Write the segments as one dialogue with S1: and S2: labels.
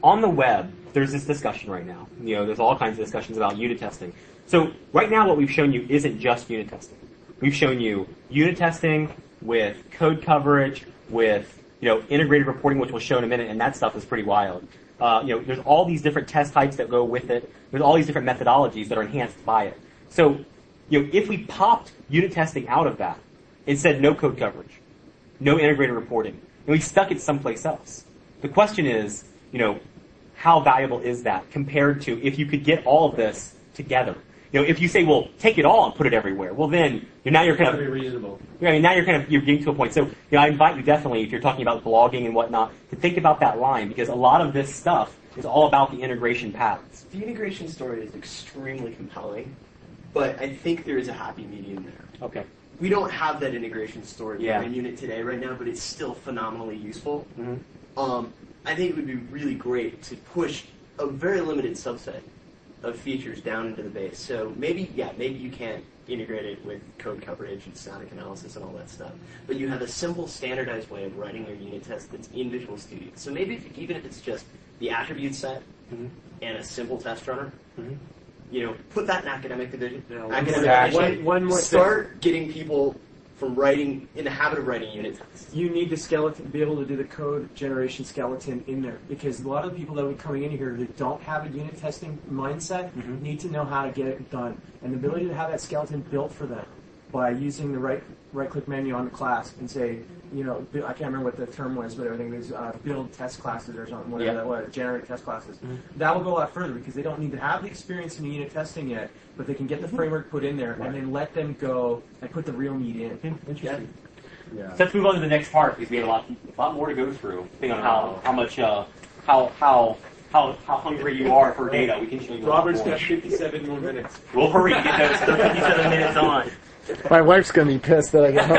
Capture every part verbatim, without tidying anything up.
S1: on the web, there's this discussion right now. You know, there's all kinds of discussions about unit testing. So right now what we've shown you isn't just unit testing. We've shown you unit testing with code coverage, with, you know, integrated reporting, which we'll show in a minute, and that stuff is pretty wild. Uh, you know, there's all these different test types that go with it. There's all these different methodologies that are enhanced by it. So, you know, if we popped unit testing out of that and said no code coverage, no integrated reporting, and we stuck it someplace else, the question is, you know, how valuable is that compared to if you could get all of this together? You know, if you say, well, take it all and put it everywhere, well then, you're, now you're kind of...
S2: Very reasonable.
S1: I mean, now you're kind of, you're getting to a point. So, you know, I invite you definitely, if you're talking about blogging and whatnot, to think about that line, because a lot of this stuff is all about the integration paths.
S3: The integration story is extremely compelling, but I think there is a happy medium there.
S1: Okay.
S3: We don't have that integration story
S1: Yeah.
S3: in Unit today right now, but it's still phenomenally useful.
S1: Mm-hmm.
S3: Um, I think it would be really great to push a very limited subset of features down into the base. So maybe, yeah, maybe you can't integrate it with code coverage and static analysis and all that stuff, but you have a simple standardized way of writing your unit test that's in Visual Studio. So maybe if, even if it's just the attribute set
S1: mm-hmm.
S3: and a simple test runner,
S1: mm-hmm.
S3: you know, put that in academic division.
S2: No,
S3: academic
S2: exactly.
S3: division.
S2: One, one more
S3: Start
S2: thing.
S3: getting people from writing, in the habit of writing unit tests.
S2: You need the skeleton, be able to do the code generation skeleton in there, because a lot of the people that are coming in here that don't have a unit testing mindset
S1: mm-hmm.
S2: need to know how to get it done. And the ability to have that skeleton built for them by using the right right click menu on the class and say, you know, I can't remember what the term was, but I think there's uh, build test classes or something, whatever
S1: yeah.
S2: that was, generate test classes.
S1: Mm-hmm.
S2: That will go a lot further because they don't need to have the experience in unit testing yet, but they can get the framework put in there
S1: right.
S2: and then let them go and put the real meat in.
S1: Interesting.
S2: Yeah.
S1: So let's move on to the next part because we have a lot, a lot more to go through. Depending on how, how much, uh, how, how, how, how hungry you are for data, we can show you.
S2: Robert's got fifty-seven more minutes.
S1: We'll hurry to get those fifty-seven minutes on.
S4: My wife's gonna be pissed that I get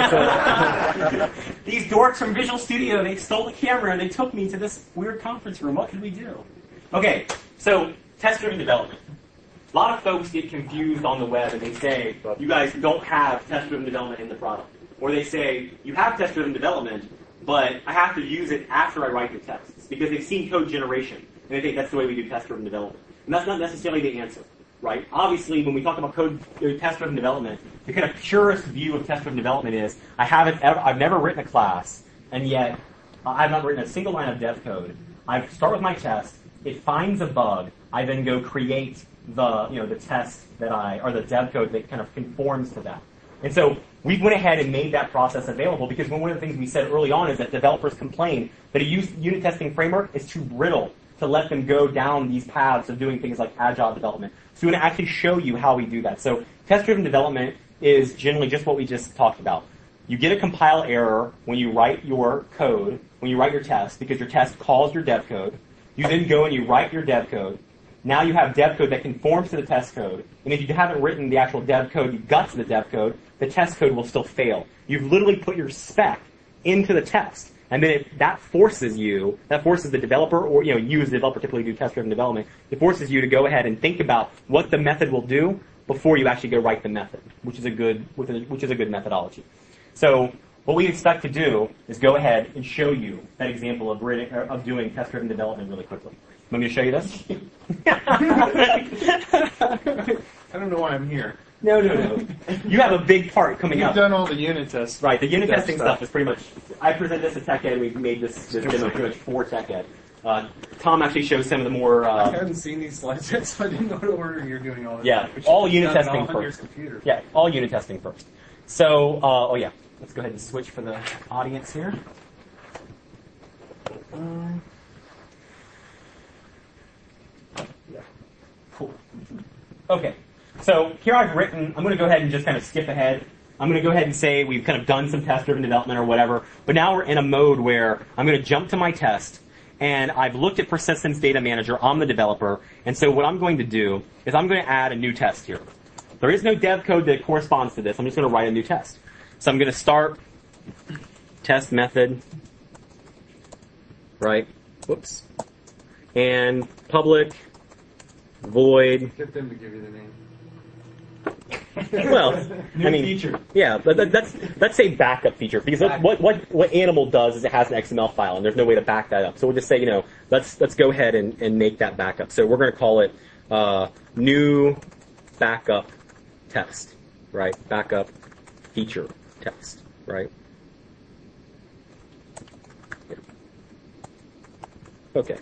S4: home.
S1: These dorks from Visual Studio, they stole the camera and they took me to this weird conference room. What could we do? Okay, so test-driven development. A lot of folks get confused on the web and they say, you guys don't have test-driven development in the product. Or they say, you have test-driven development, but I have to use it after I write the tests because they've seen code generation. And they think that's the way we do test-driven development. And that's not necessarily the answer, right? Obviously, when we talk about code uh, test-driven development, the kind of purest view of test-driven development is, I haven't ever, I've never written a class, and yet uh, I've not written a single line of dev code. I start with my test, it finds a bug, I then go create the, you know, the test that I, or the dev code that kind of conforms to that. And so we went ahead and made that process available because one of the things we said early on is that developers complain that a unit testing framework is too brittle to let them go down these paths of doing things like agile development. So we're going to actually show you how we do that. So test-driven development is generally just what we just talked about. You get a compile error when you write your code, when you write your test, because your test calls your dev code. You then go and you write your dev code. Now you have dev code that conforms to the test code. And if you haven't written the actual dev code, you guts the dev code, the test code will still fail. You've literally put your spec into the test. And then it, that forces you, that forces the developer, or, you know, you as the developer typically do test-driven development, it forces you to go ahead and think about what the method will do before you actually go write the method, which is a good, which is a good methodology. So what we expect to do is go ahead and show you that example of, of doing test-driven development really quickly. Want me to show you this?
S4: I don't know why I'm here.
S1: No, no, no. You have a big part coming
S4: You've
S1: up.
S4: done all the unit tests.
S1: Right, the unit
S4: That
S1: testing
S4: stuff.
S1: stuff is pretty much, I present this at TechEd, we've made this, this demo pretty much for TechEd. Uh, Tom actually shows some of the more,
S4: I
S1: uh,
S4: hadn't seen these slides yet, so I didn't know what order you're doing all this.
S1: yeah,
S4: Which
S1: all
S4: is
S1: unit
S4: done
S1: testing
S4: all on your
S1: first.
S4: computer.
S1: Yeah, all unit testing first. So, uh, oh yeah, let's go ahead and switch for the audience here. Um, yeah. Cool. Okay. So here I've written, I'm going to go ahead and just kind of skip ahead. I'm going to go ahead and say we've kind of done some test-driven development or whatever, but now we're in a mode where I'm going to jump to my test, and I've looked at Persistence Data Manager. I'm the developer, and so what I'm going to do is I'm going to add a new test here. There is no dev code that corresponds to this. I'm just going to write a new test. So I'm going to start test method, right? Whoops. And public void.
S4: Get them to give you the name.
S5: Well,
S1: New
S5: I mean,
S1: feature.
S5: yeah, but that, that's let's say backup feature because what what what Animal does is it has an X M L file and there's no way to back that up. So we'll just say, you know, let's let's go ahead and, and make that backup. So we're going to call it uh, new backup test, right? Backup feature test, right? Okay.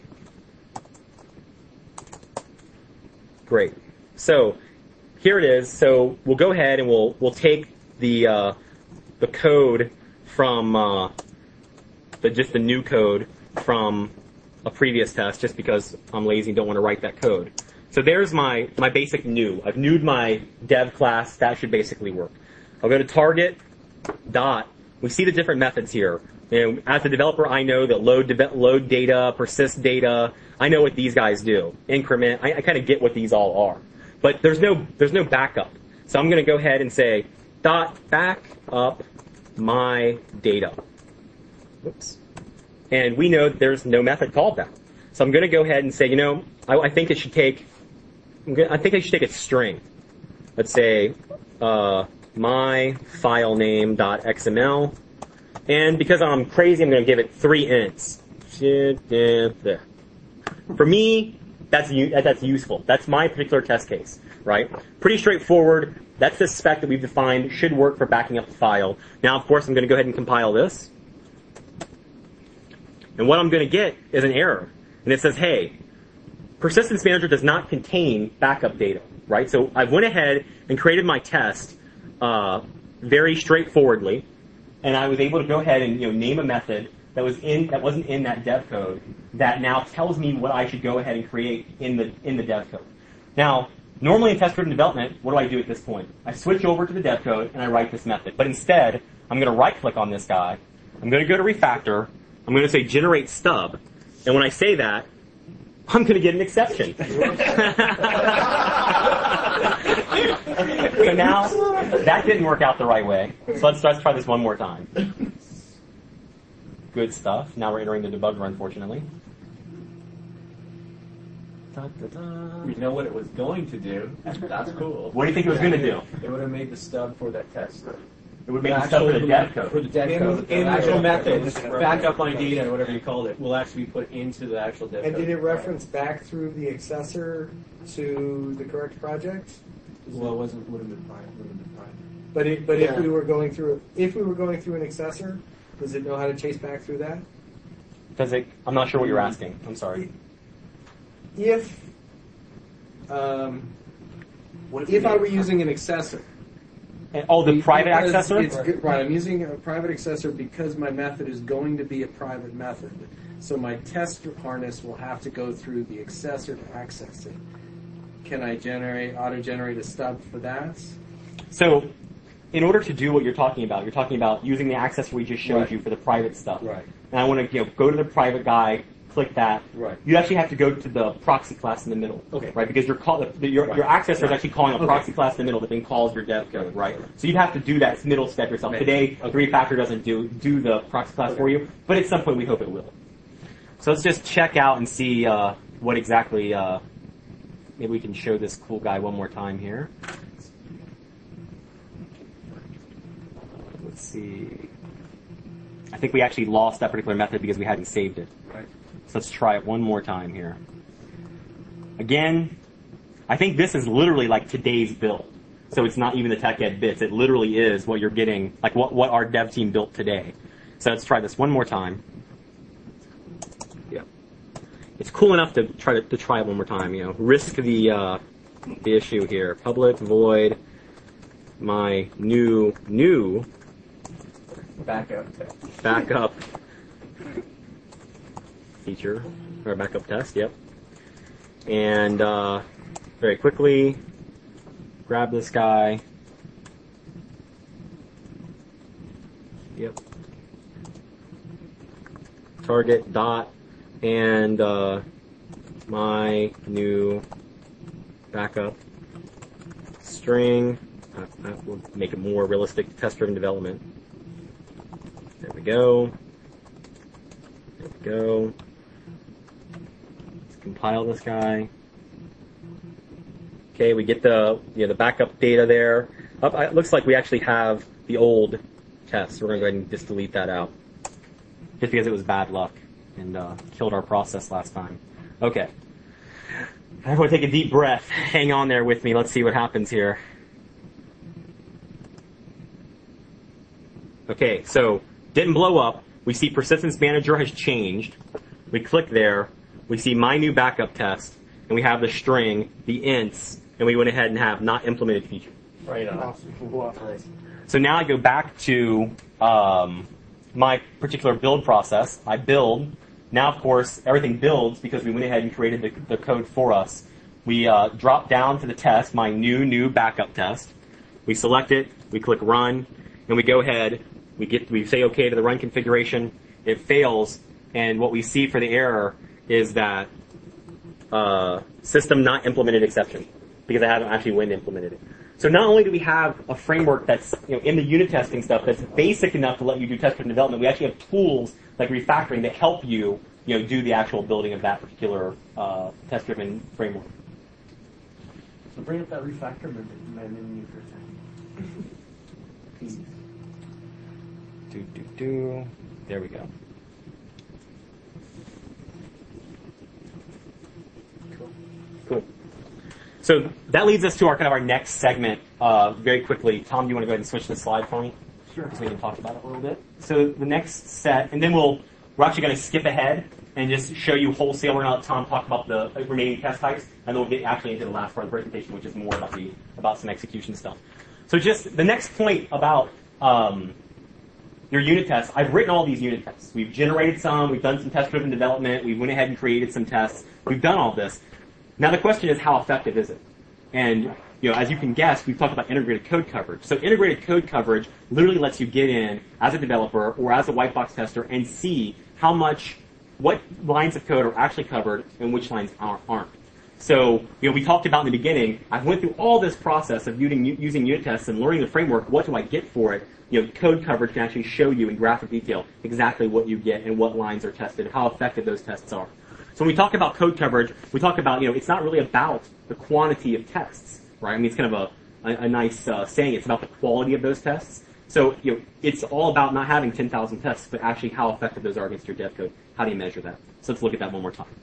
S5: Great. So here it is. So we'll go ahead and we'll we'll take the uh, the code from uh, the just the new code from a previous test, just because I'm lazy and don't want to write that code. So there's my my basic new. I've newed my dev class. That should basically work. I'll go to target dot. We see the different methods here. You know, as a developer, I know that load de- load data, persist data. I know what these guys do. Increment. I, I kind of get what these all are. But there's no there's no backup. So I'm going to go ahead and say dot back up my data. Whoops. And we know that there's no method called that. So I'm going to go ahead and say, you know, I, I think it should take. I'm gonna, I think I should take a string. Let's say uh, my file name dot X M L. And because I'm crazy, I'm going to give it three ints. For me, that's that's useful. That's my particular test case, right? Pretty straightforward. That's the spec that we've defined. Should work for backing up the file. Now, of course, I'm going to go ahead and compile this. And what I'm going to get is an error. And it says, hey, Persistence Manager does not contain backup data, right? So I went ahead and created my test uh, very straightforwardly. And I was able to go ahead and, you know, name a method that was in that wasn't in that dev code that now tells me what I should go ahead and create in the in the dev code. Now, normally in test-driven development, what do I do at this point? I switch over to the dev code and I write this method. But instead, I'm going to right-click on this guy. I'm going to go to refactor. I'm going to say generate stub. And when I say that, I'm going to get an exception. So now, that didn't work out the right way. So let's, let's try this one more time. Good stuff. Now we're entering the debugger, unfortunately. Da, da, da.
S2: We know what it was going to do. That's cool.
S5: What do you think it was going to do?
S2: It would have made the stub for that test.
S5: It would make the stuff for the dev code.
S2: For the dev code. The actual method, backup my data, or whatever you called it, will actually be put into the actual dev
S6: And
S2: code.
S6: did it reference back through the accessor to the correct project?
S2: Well, it wasn't, would have been fine. Would have been fine.
S6: But it, but
S3: Yeah.
S6: if we were going through if we were going through an accessor, does it know how to chase back through that?
S5: Does it? I'm not sure what you're asking. I'm sorry.
S6: If um,
S3: What
S6: if
S3: we
S6: I
S3: made-
S6: were using an accessor,
S5: And, oh, the private
S6: because
S5: accessor?
S6: It's good, right. I'm using a private accessor because my method is going to be a private method. So my test harness will have to go through the accessor to access it. Can I generate auto-generate a stub for that?
S5: So, in order to do what you're talking about, you're talking about using the accessor we just showed
S6: Right.
S5: you for the private stuff.
S6: Right.
S5: And I want to, you know, go to the private guy, click that.
S6: Right.
S5: You actually have to go to the proxy class in the middle.
S6: Okay.
S5: Right? Because your call, the, your,
S6: Right.
S5: your accessor is actually calling a
S6: Okay.
S5: proxy class in the middle that then calls your dev code, right? So you'd have to do that middle step yourself.
S6: Right.
S5: Today,
S6: Okay.
S5: the refactor doesn't do do the proxy class
S6: Okay.
S5: for you, but at some point we hope it will. So let's just check out and see uh, what exactly. Uh, maybe we can show this cool guy one more time here. Let's see. I think we actually lost that particular method because we hadn't saved it.
S6: Right.
S5: So let's try it one more time here. Again, I think this is literally like today's build. So it's not even the tech ed bits. It literally is what you're getting, like what, what our dev team built today. So let's try this one more time. Yeah. It's cool enough to try to, to try it one more time, you know. Risk the, uh, the issue here. Public void my new, new
S2: Backup.
S5: backup feature, or backup test, yep. And uh, very quickly, grab this guy. Yep. Target dot and uh, my new backup string. Uh, that will make it more realistic test-driven development. There we go. There we go. Let's compile this guy. Okay, we get the you know, the backup data there. Up, it looks like we actually have the old test. We're going to go ahead and just delete that out. Just because it was bad luck and uh, killed our process last time. Okay. Everyone take a deep breath. Hang on there with me. Let's see what happens here. Okay, so didn't blow up. We see Persistence Manager has changed. We click there. We see My New Backup Test. And we have the string, the ints, and we went ahead and have not implemented feature. Right on. So now I go back to um, my particular build process. I build. Now, of course, everything builds because we went ahead and created the, the code for us. We uh, drop down to the test, my new, new backup test. We select it. We click Run. And we go ahead. We get we say OK to the run configuration. It fails. And what we see for the error is that uh, system not implemented exception because I haven't actually went and implemented it. So not only do we have a framework that's, you know, in the unit testing stuff that's basic enough to let you do test-driven development, we actually have tools like refactoring that help you, you know, do the actual building of that particular uh, test-driven framework.
S2: So bring up that refactor menu for a second.
S5: Do, do, do. There we go.
S2: Cool.
S5: Cool. So that leads us to our kind of our next segment uh, very quickly. Tom, do you want to go ahead and switch the slide for me?
S2: Sure.
S5: So we can talk about it a little bit. So the next set, and then we'll we're actually going to skip ahead and just show you wholesale. We're going to let Tom talk about the remaining test types, and then we'll get actually into the last part of the presentation, which is more about the about some execution stuff. So just the next point about um, your unit tests. I've written all these unit tests. We've generated some. We've done some test-driven development. We went ahead and created some tests. We've done all this. Now the question is, how effective is it? And you know, as you can guess, we've talked about integrated code coverage. So integrated code coverage literally lets you get in as a developer or as a white box tester and see how much, what lines of code are actually covered and which lines aren't. So, you know, we talked about in the beginning, I went through all this process of using, using unit tests and learning the framework. What do I get for it? You know, code coverage can actually show you in graphic detail exactly what you get and what lines are tested and how effective those tests are. So when we talk about code coverage, we talk about, you know, it's not really about the quantity of tests, right? I mean, it's kind of a, a, a nice uh, saying. It's about the quality of those tests. So, you know, it's all about not having ten thousand tests, but actually how effective those are against your dev code. How do you measure that? So let's look at that one more time.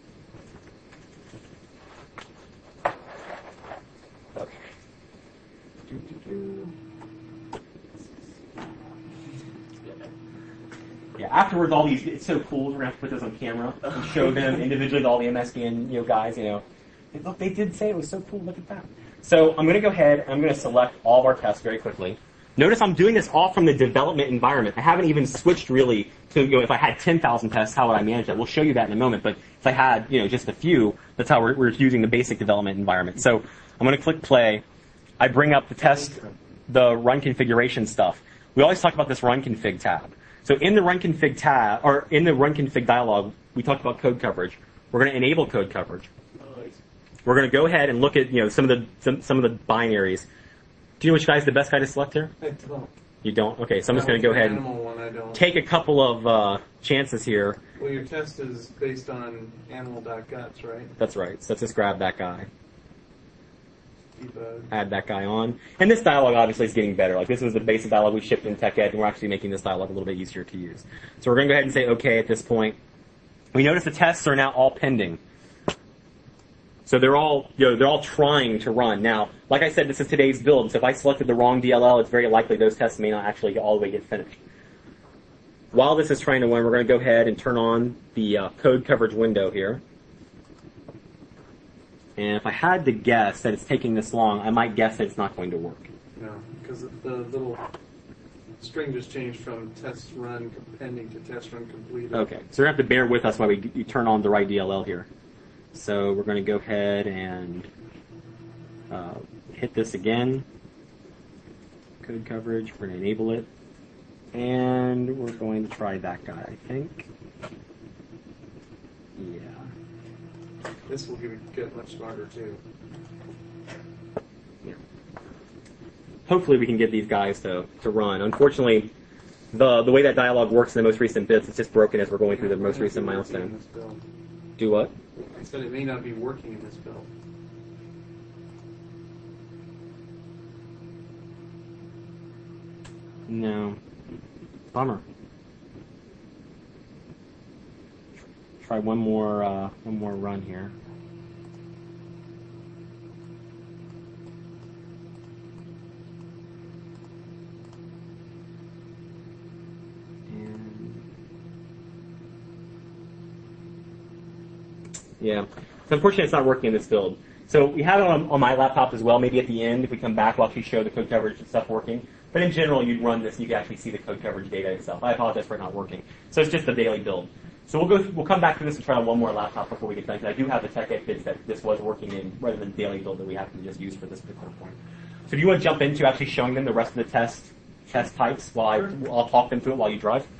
S5: Okay. Yeah, afterwards, all these, it's so cool. We're going to have to put those on camera and show them individually to all the M S D N, you know, guys, you know. And look, they did say it was so cool. Look at that. So I'm going to go ahead and I'm going to select all of our tests very quickly. Notice I'm doing this all from the development environment. I haven't even switched really to, you know, if I had ten thousand tests, how would I manage that? We'll show you that in a moment. But if I had, you know, just a few, that's how we're, we're using the basic development environment. So I'm going to click play. I bring up the test, the run configuration stuff. We always talk about this run config tab. So in the run config tab, or in the run config dialog, we talked about code coverage. We're going to enable code coverage. We're going to go ahead and look at, you know, some of the some, some of the binaries. Do you know which guy is the best guy to select here?
S6: I don't.
S5: You don't? Okay, so I'm just going to go ahead and
S6: one, I don't.
S5: take a couple of uh, chances here.
S6: Well, your test is based on animal.guts, right?
S5: That's right. So let's just grab that guy.
S6: Debug.
S5: Add that guy on. And this dialog obviously is getting better. Like this was the basic dialog we shipped in TechEd, and we're actually making this dialog a little bit easier to use. So we're going to go ahead and say OK at this point. We notice the tests are now all pending. So they're all, you know, they're all trying to run. Now, like I said, this is today's build. So if I selected the wrong D L L, it's very likely those tests may not actually all the way get finished. While this is trying to run, we're going to go ahead and turn on the uh, code coverage window here. And if I had to guess that it's taking this long, I might guess that it's not going to work.
S6: No, because the little string just changed from test run pending to test run completed.
S5: Okay, so you're going to have to bear with us while we you turn on the right D L L here. So we're going to go ahead and uh, hit this again. Code coverage, we're going to enable it. And we're going to try that guy, I think. Yeah.
S6: This will get, get much smarter too.
S5: Yeah. Hopefully we can get these guys to, to run. Unfortunately, the the way that dialogue works in the most recent bits, it's just broken as we're going through the most recent milestone. Do what?
S6: I said it may not be working in this build.
S5: No. Bummer. Try one more uh, one more run here. And yeah, so unfortunately it's not working in this build. So we have it on, on my laptop as well. Maybe at the end, if we come back, we'll actually show the code coverage and stuff working. But in general, you'd run this and you can actually see the code coverage data itself. I apologize for it not working. So it's just the daily build. So we'll go. We'll come back to this and try on one more laptop before we get done. Because I do have the tech bits that this was working in, rather than the daily build that we have to just use for this particular point. So do you want to jump into actually showing them the rest of the test test types while I I'll talk them through it while you drive?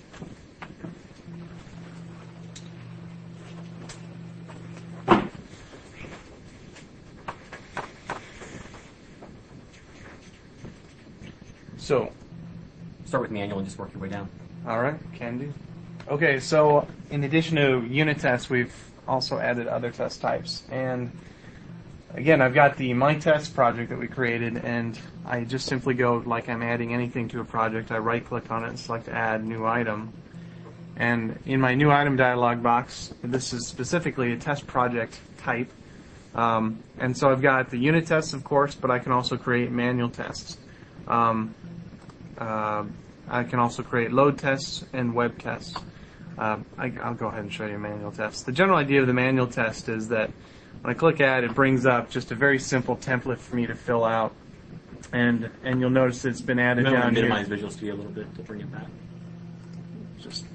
S6: So,
S5: Start with manual and just work your way down.
S6: all right, can do. Okay, so in addition to unit tests, we've also added other test types. And again, I've got the My Test project that we created, and I just simply go like I'm adding anything to a project. I right-click on it and select Add New Item. And in my New Item dialog box, this is specifically a test project type. Um, and so I've got the unit tests, of course, but I can also create manual tests. Um, uh, I can also create load tests and web tests. Uh, I, I'll go ahead and show you a manual test. The general idea of the manual test is that when I click Add, it brings up just a very simple template for me to fill out, and and you'll notice it's been added
S5: Remember
S6: down
S5: to
S6: here.
S5: minimize Visual Studio a little bit to bring it back.
S6: Just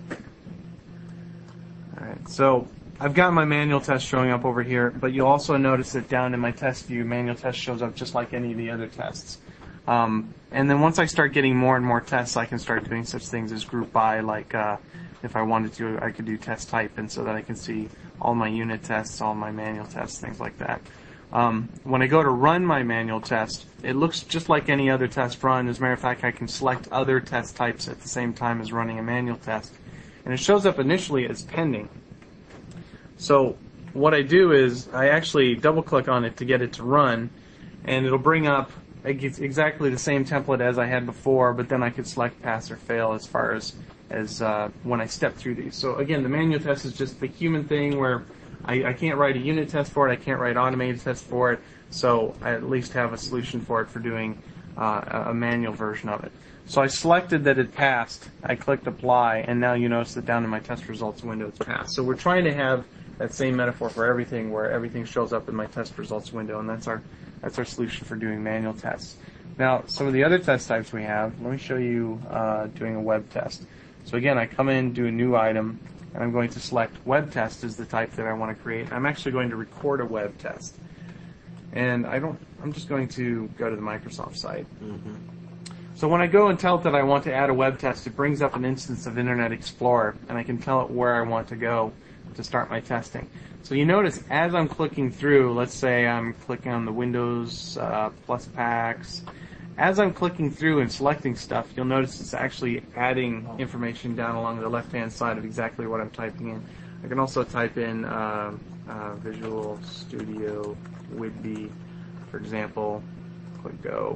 S6: all right. So I've got my manual test showing up over here, but you'll also notice that down in my test view, manual test shows up just like any of the other tests. Um, and then once I start getting more and more tests, I can start doing such things as group by, like uh, if I wanted to, I could do test type, and so that I can see all my unit tests, all my manual tests, things like that. Um, when I go to run my manual test, it looks just like any other test run. As a matter of fact, I can select other test types at the same time as running a manual test. And it shows up initially as pending. So what I do is I actually double click on it to get it to run, and it'll bring up exactly the same template as I had before, but then I could select pass or fail as far as as uh, when I step through these. So again, the manual test is just the human thing where I, I can't write a unit test for it, I can't write automated tests for it, so I at least have a solution for it for doing uh, a manual version of it. So I selected that it passed, I clicked apply, and now you notice that down in my test results window it's passed. So we're trying to have that same metaphor for everything, where everything shows up in my test results window, and that's our that's our solution for doing manual tests. Now, some of the other test types we have, let me show you uh, doing a web test. So again, I come in, do a new item, and I'm going to select web test as the type that I want to create. I'm actually going to record a web test. And I don't, I'm just going to go to the Microsoft site. Mm-hmm. So when I go and tell it that I want to add a web test, it brings up an instance of Internet Explorer, and I can tell it where I want to go to start my testing. So you notice as I'm clicking through, let's say I'm clicking on the Windows uh, Plus packs, as I'm clicking through and selecting stuff, you'll notice it's actually adding information down along the left-hand side of exactly what I'm typing in. I can also type in uh, uh, Visual Studio Whidbey, for example, click go.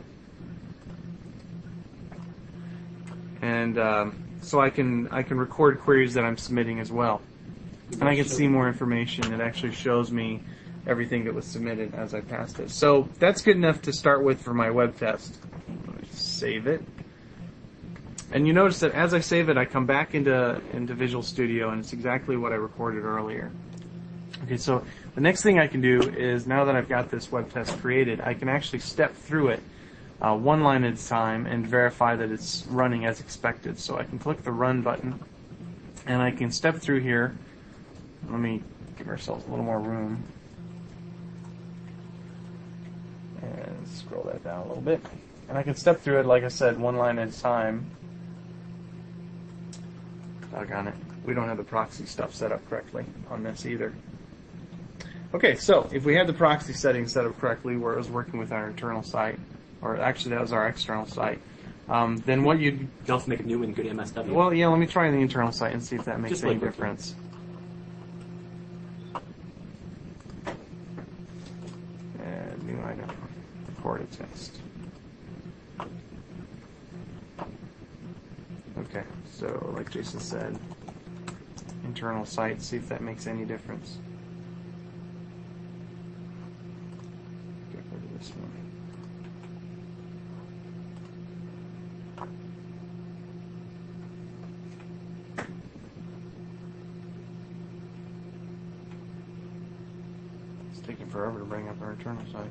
S6: And um, so I can I can record queries that I'm submitting as well. And I can see more information. It actually shows me everything that was submitted as I passed it. So that's good enough to start with for my web test. Let me save it. And you notice that as I save it, I come back into, into Visual Studio, and it's exactly what I recorded earlier. Okay, so the next thing I can do is, now that I've got this web test created, I can actually step through it uh, one line at a time and verify that it's running as expected. So I can click the Run button, and I can step through here. Let me give ourselves a little more room. And scroll that down a little bit. And I can step through it, like I said, one line at a time. Doggone it. We don't have the proxy stuff set up correctly on this either. Okay, so if we had the proxy settings set up correctly, where it was working with our internal site, or actually that was our external site, um, then what you'd...
S5: You can also make a new one, good M S W.
S6: Well, yeah, let me try the internal site and see if that makes
S5: Just
S6: any
S5: like
S6: difference. And new item, record a test. So, like Jason said, internal site, see if that makes any difference. Get rid of this one. It's taking forever to bring up our internal site.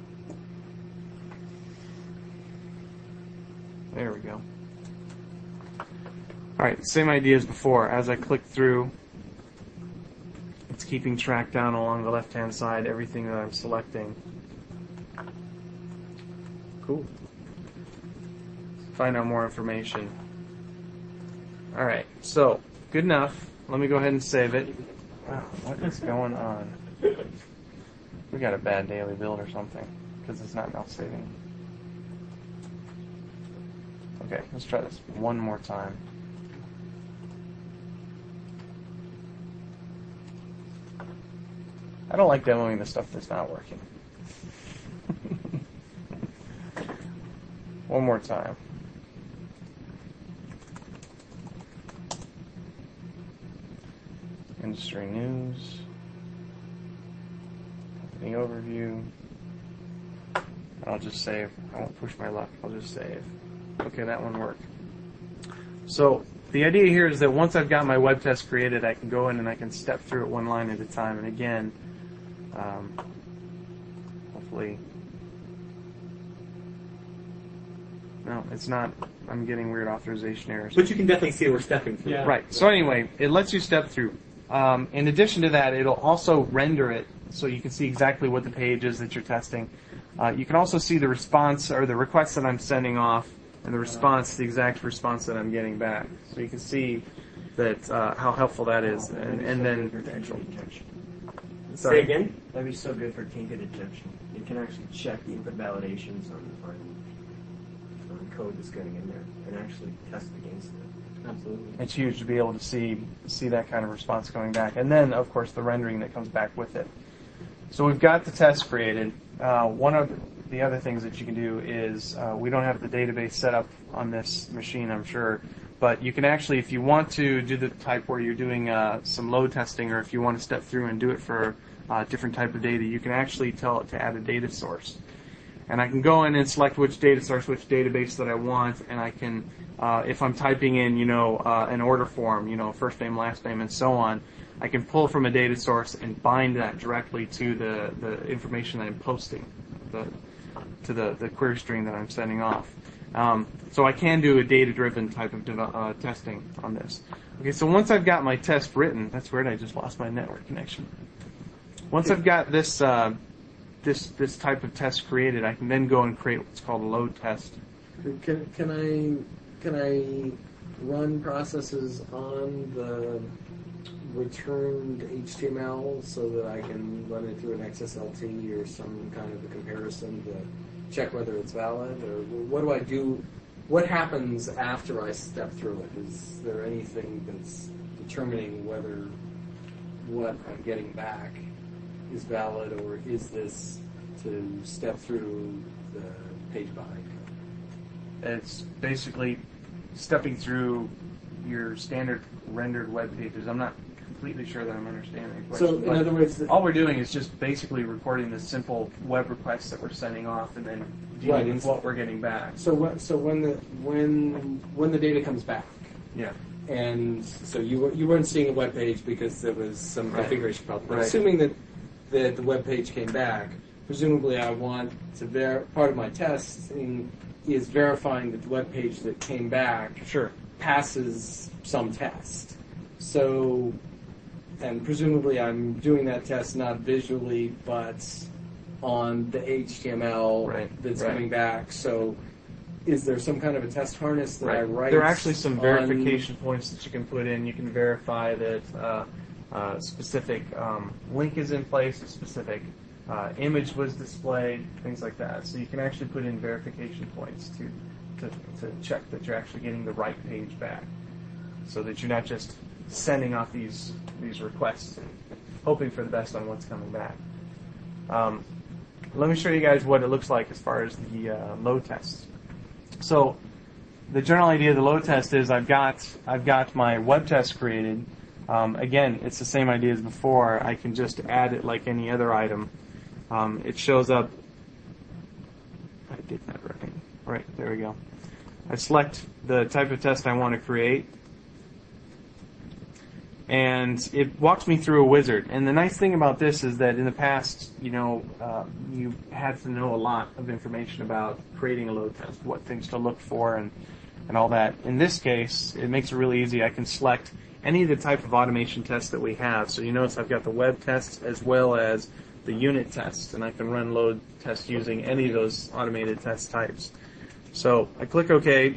S6: There we go. Alright, same idea as before. As I click through, it's keeping track down along the left-hand side, everything that I'm selecting. Cool. Find out more information. Alright, so, good enough. Let me go ahead and save it. Wow, what is going on? We got a bad daily build or something, because it's not now saving. Okay, let's try this one more time. I don't like demoing the stuff that's not working. One more time. Industry news. Company overview. I'll just save. I won't push my luck. I'll just save. Okay, that one worked. So the idea here is that once I've got my web test created, I can go in and I can step through it one line at a time. And again, um, hopefully, no, it's not. I'm getting weird authorization errors.
S1: But you can definitely see we're stepping through.
S6: Yeah. Right. So anyway, it lets you step through. Um, in addition to that, it'll also render it so you can see exactly what the page is that you're testing. Uh, you can also see the response or the request that I'm sending off and the response, the exact response that I'm getting back. So you can see that uh, how helpful that is. And, and then
S1: Say again?
S2: That'd be so good for tainted injection. You can actually check the input validations on, on, on code that's going in there and actually test against it. Absolutely.
S6: It's huge to be able to see see that kind of response going back. And then, of course, the rendering that comes back with it. So we've got the test created. Uh, one of the other things that you can do is, uh, we don't have the database set up on this machine, I'm sure, but you can actually, if you want to do the type where you're doing uh, some load testing, or if you want to step through and do it for a different type of data, you can actually tell it to add a data source. And I can go in and select which data source, which database that I want, and I can, uh, if I'm typing in, you know, uh, an order form, you know, first name, last name, and so on, I can pull from a data source and bind that directly to the, the information that I'm posting, the, to the, the query string that I'm sending off. Um, so I can do a data-driven type of dev- uh, testing on this. Okay, so once I've got my test written, that's weird, I just lost my network connection. Once I've got this, uh, this, this type of test created, I can then go and create what's called a load test. Can, can I, can I run processes on the returned H T M L so that I can run it through an X S L T or some kind of a comparison to check whether it's valid? Or what do I do? What happens after I step through it? Is there anything that's determining whether what I'm getting back is valid, or is this to step through the page behind? It's basically stepping through your standard rendered web pages. I'm not completely sure that I'm understanding the question. So, in other words, all we're doing is just basically recording the simple web requests that we're sending off, and then dealing right, with what we're getting back. So, what, so when the when when the data comes back, yeah, and so you were, you weren't seeing a web page because there was some right. configuration problem. But right. assuming that that the web page came back, presumably I want to ver- part of my testing is verifying that the web page that came back sure. passes some test. So, and presumably I'm doing that test not visually, but on the H T M L right. that's right. coming back. So, is there some kind of a test harness that right. I write? There are actually some verification points that you can put in. You can verify that uh, a specific um, link is in place, a specific uh, image was displayed, things like that. So you can actually put in verification points to, to, to check that you're actually getting the right page back, so that you're not just sending off these these requests and hoping for the best on what's coming back. Um, let me show you guys what it looks like as far as the uh, load tests. So
S2: the general idea of the load test is I've got I've got my web test created. Um, again, it's the same idea as before. I can just add it like any other item. Um, it shows up. I did that right. Right, there we go. I select the type of test I want to create, and it walks me through a wizard. And the nice thing about this is that in the past, you know, uh, you had to know a lot of information about creating a load test, what things to look for, and and all that. In this case, it makes it really easy. I can select any of the type of automation tests that we have. So you notice I've got the web tests as well as the unit tests, and I can run load tests using any of those automated test types. So I click OK,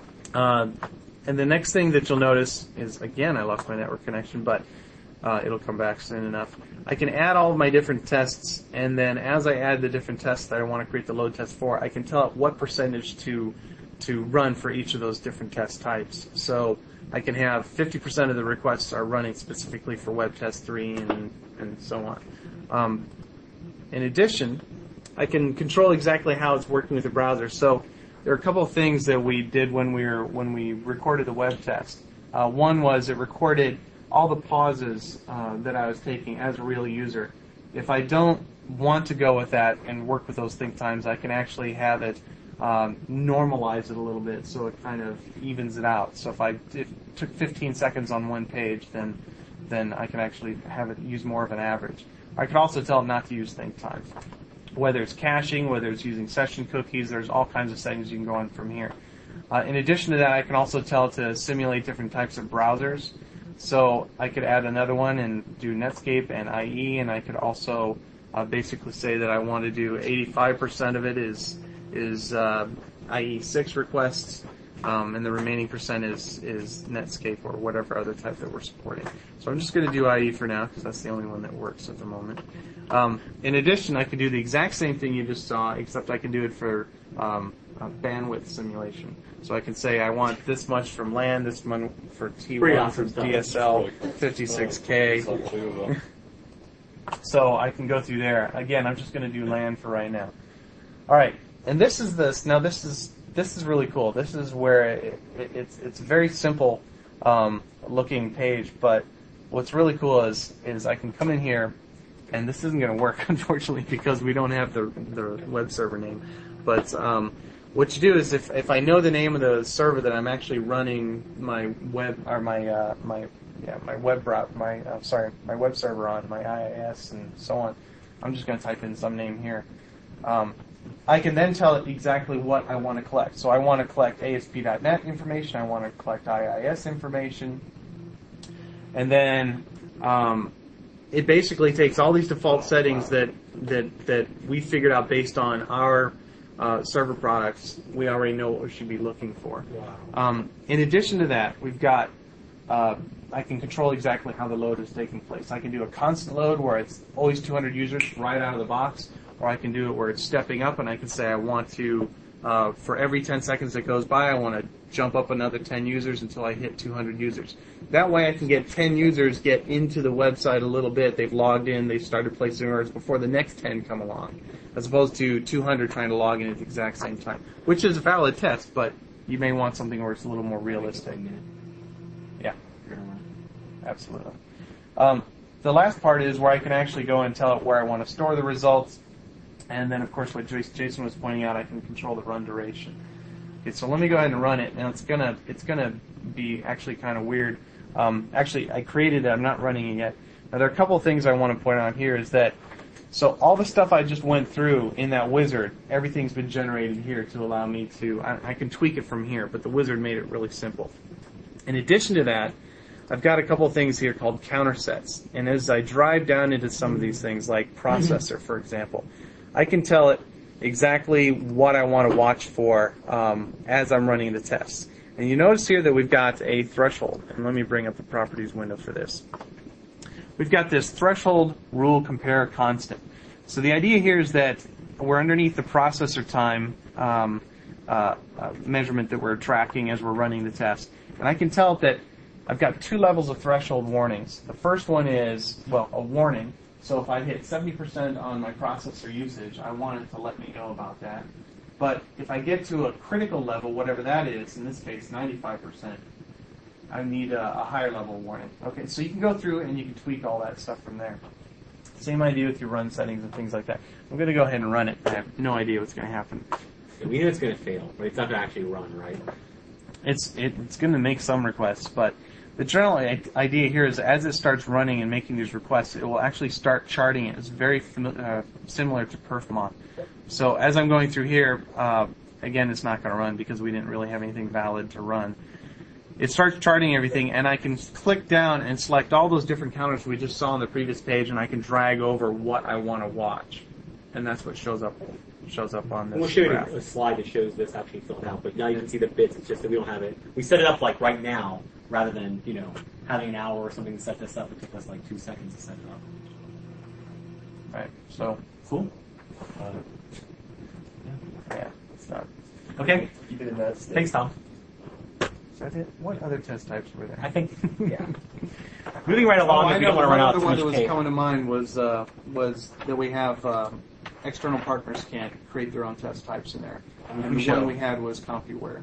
S2: uh, and the next thing that you'll notice is, again, I lost my network connection, but uh, it'll come back soon enough. I can add all of my different tests, and then as I add the different tests that I want to create the load test for, I can tell it what percentage to to run for each of those different test types. So I can have fifty percent of the requests are running specifically for web test three and, and so on. Um, in addition, I can control exactly how it's working with the browser. So there are a couple of things that we did when we were when we recorded the web test. Uh, one was it recorded all the pauses uh, that I was taking as a real user. If I don't want to go with that and work with those think times, I can actually have it um, normalize it a little bit so it kind of evens it out. So if I if it took fifteen seconds on one page, then then I can actually have it use more of an average. I could also tell it not to use think times. Whether it's caching, whether it's using session cookies, there's all kinds of settings you can go on from here. Uh, in addition to that, I can also tell it to simulate different types of browsers. So I could add another one and do Netscape and I E, and I could also uh, basically say that I want to do eighty-five percent of it is is uh, I E six requests, um, and the remaining percent is is Netscape or whatever other type that we're supporting. So I'm just going to do I E for now because that's the only one that works at the moment. Um, in addition, I can do the exact same thing you just saw, except I can do it for um, uh, bandwidth simulation. So I can say I want this much from LAN, this much for T one,
S1: awesome
S2: for D S L, fifty-six K. So I can go through there. Again, I'm just going to do LAN for right now. All right, and this is this. Now this is this is really cool. This is where it, it, it's it's a very simple um, looking page, but what's really cool is is I can come in here. And this isn't going to work, unfortunately, because we don't have the the web server name. But um, what you do is, if if I know the name of the server that I'm actually running my web or my uh, my yeah my web route my uh, sorry my web server on, my I I S and so on, I'm just going to type in some name here. Um, I can then tell it exactly what I want to collect. So I want to collect A S P dot net information. I want to collect I I S information, and then. Um, It basically takes all these default settings that that that we figured out based on our uh, server products. We already know what we should be looking for. Um, in addition to that, we've got uh, I can control exactly how the load is taking place. I can do a constant load where it's always two hundred users right out of the box, or I can do it where it's stepping up, and I can say I want to uh, for every ten seconds that goes by, I want to jump up another ten users until I hit two hundred users. That way I can get ten users get into the website a little bit. They've logged in, they've started placing orders before the next ten come along, as opposed to two hundred trying to log in at the exact same time, which is a valid test, but you may want something where it's a little more realistic. Yeah, absolutely. Um, the last part is where I can actually go and tell it where I want to store the results, and then of course what Jason was pointing out, I can control the run duration. Okay, so let me go ahead and run it. Now it's gonna it's gonna be actually kind of weird. Um, actually, I created it. I'm not running it yet. Now there are a couple of things I want to point out here. Is that so all the stuff I just went through in that wizard, everything's been generated here to allow me to. I, I can tweak it from here, but the wizard made it really simple. In addition to that, I've got a couple of things here called counter sets, and as I drive down into some of these things, like processor, for example, I can tell it exactly what I want to watch for um, as I'm running the tests. And you notice here that we've got a threshold. And let me bring up the properties window for this. We've got this threshold rule compare constant. So the idea here is that we're underneath the processor time um, uh, uh, measurement that we're tracking as we're running the test. And I can tell it that I've got two levels of threshold warnings. The first one is, well, a warning. So if I hit seventy percent on my processor usage, I want it to let me know about that. But if I get to a critical level, whatever that is, in this case, ninety-five percent, I need a, a higher level warning. Okay, so you can go through and you can tweak all that stuff from there. Same idea with your run settings and things like that. I'm going to go ahead and run it. I have no idea what's going to happen.
S5: We know it's going to fail, but it's not going to actually run, right?
S2: It's it, it's going to make some requests, but the general i- idea here is as it starts running and making these requests, it will actually start charting it. It's very fami- uh, similar to perfmon. So as I'm going through here, uh, again, it's not going to run because we didn't really have anything valid to run. It starts charting everything, and I can click down and select all those different counters we just saw on the previous page, and I can drag over what I want to watch, and that's what shows up shows up on this
S5: We'll show you
S2: graph.
S5: a slide that shows this actually filled out, but now you can see the bits. It's just that we don't have it. We set it up like right now, rather than you know having an hour or something to set this up. It took us like two seconds to set it up.
S2: Right. So
S5: Cool.
S2: uh, yeah, it's not.
S5: Okay.
S3: Keep it in that state.
S5: Thanks, Tom.
S2: Is that it? What other test types were there?
S5: I think. Yeah. Moving right along,
S6: Oh,
S5: if
S6: I
S5: we
S6: know
S5: don't want to run
S6: one
S5: out
S6: other
S5: too
S6: one
S5: much
S6: that was
S5: tape.
S6: coming to mind was uh, was that we have um, external partners can't create their own test types in there, and
S5: we
S6: the
S5: show.
S6: one we had was CompuWare.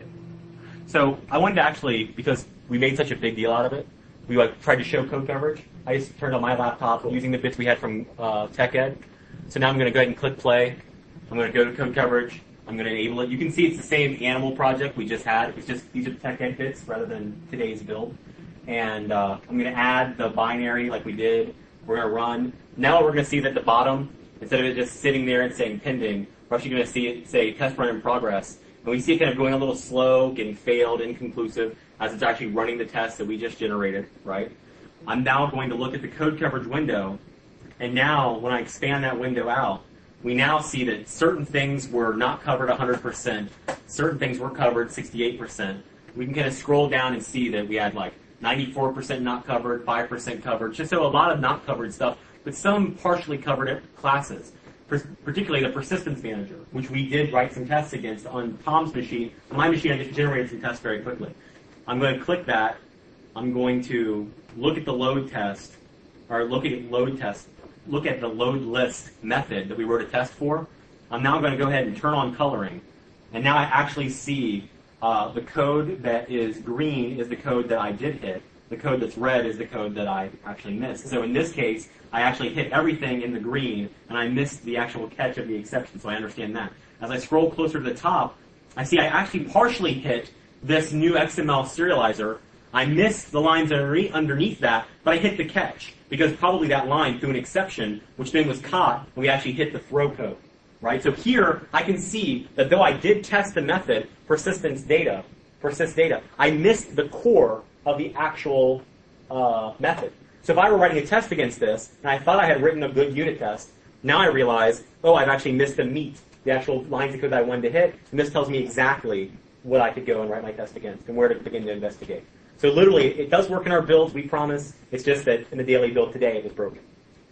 S5: So I wanted to actually, because we made such a big deal out of it, we like tried to show code coverage. I just turned on my laptop using the bits we had from uh, TechEd. So now I'm going to go ahead and click play. I'm going to go to code coverage. I'm going to enable it. You can see it's the same animal project we just had. It's just these are the TechEd bits rather than today's build. And uh, I'm going to add the binary like we did. We're going to run. Now we're going to see that at the bottom, instead of it just sitting there and saying pending, we're actually going to see it say test run in progress. And we see it kind of going a little slow, getting failed, inconclusive, as it's actually running the test that we just generated, right? I'm now going to look at the code coverage window, and now when I expand that window out, we now see that certain things were not covered one hundred percent, certain things were covered sixty-eight percent. We can kind of scroll down and see that we had like ninety-four percent not covered, five percent covered, just so a lot of not covered stuff, but some partially covered classes. Particularly the persistence manager, which we did write some tests against on Tom's machine. On my machine, I just generated some tests very quickly. I'm going to click that. I'm going to look at the load test, or look at load test, look at the load list method that we wrote a test for. I'm now going to go ahead and turn on coloring. And now I actually see uh, the code that is green is the code that I did hit. The code that's red is the code that I actually missed. So in this case, I actually hit everything in the green, and I missed the actual catch of the exception, so I understand that. As I scroll closer to the top, I see I actually partially hit this new X M L serializer. I missed the lines underneath that, but I hit the catch, because probably that line threw an exception, which then was caught, and we actually hit the throw code. Right? So here, I can see that though I did test the method, persistence data, persist data, I missed the core of the actual uh, method. So if I were writing a test against this, and I thought I had written a good unit test, now I realize, oh, I've actually missed the meat, the actual lines of code that I wanted to hit, and this tells me exactly what I could go and write my test against, and where to begin to investigate. So literally, it does work in our builds, we promise. It's just that in the daily build today, it was broken.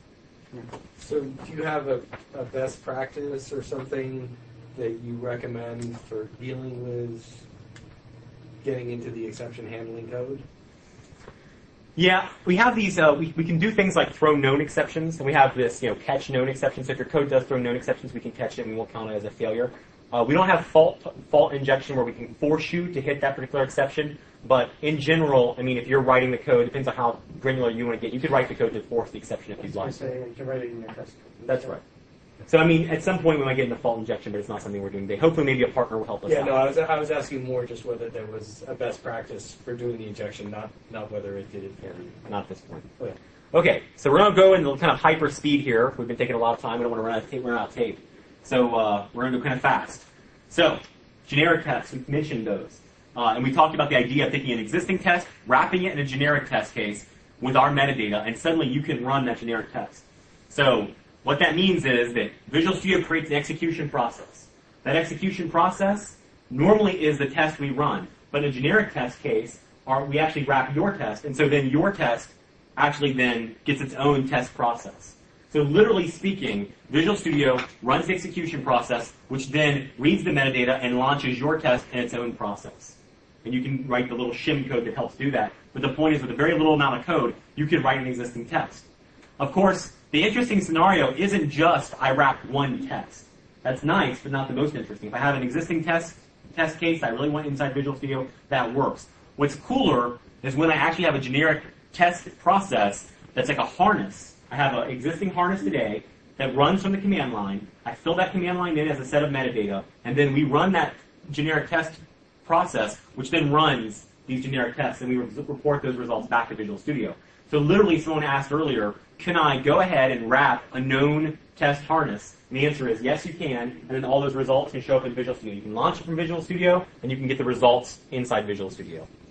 S6: So do you have a, a best practice or something that you recommend for dealing with getting into the exception handling code?
S5: Yeah, we have these, uh, we, we can do things like throw known exceptions, and we have this, you know, catch known exceptions. So if your code does throw known exceptions, we can catch it and we won't count it as a failure. Uh, we don't have fault fault injection where we can force you to hit that particular exception, but in general, I mean, if you're writing the code, it depends on how granular you want to get. You could write the code to force the exception if you'd like.
S2: Say you can write it in your test.
S5: That's right. So, I mean, at some point we might get into fault injection, but it's not something we're doing today. Hopefully maybe a partner will help us
S7: Yeah,
S5: out.
S7: no, I was I was asking more just whether there was a best practice for doing the injection, not not whether it did it for you.
S5: Not at this point.
S7: Okay.
S5: Okay, so we're going to go into kind of hyper speed here. We've been taking a lot of time. We don't want to run out of tape. Run out of tape. So uh, we're going to go kind of fast. So, generic tests, we've mentioned those. Uh, and we talked about the idea of taking an existing test, wrapping it in a generic test case with our metadata, and suddenly you can run that generic test. So, what that means is that Visual Studio creates an execution process. That execution process normally is the test we run. But in a generic test case, our, we actually wrap your test, and so then your test actually then gets its own test process. So literally speaking, Visual Studio runs the execution process, which then reads the metadata and launches your test in its own process. And you can write the little shim code that helps do that. But the point is, with a very little amount of code, you can write an existing test. Of course, the interesting scenario isn't just I wrap one test.
S1: That's nice, but not the most interesting. If I have an existing test test case I really want inside Visual Studio, that works. What's cooler is when I actually have a generic test process that's like a harness. I have an existing harness today that runs from the command line. I fill that command line in as a set of metadata, and then we run that generic test process, which then runs these generic tests, and we re- report those results back to Visual Studio. So literally, someone asked earlier, can I go ahead and wrap a known test harness? And the answer is yes, you can, and then all those results can show up in Visual Studio. You can launch it from Visual Studio, and you can get the results inside Visual Studio.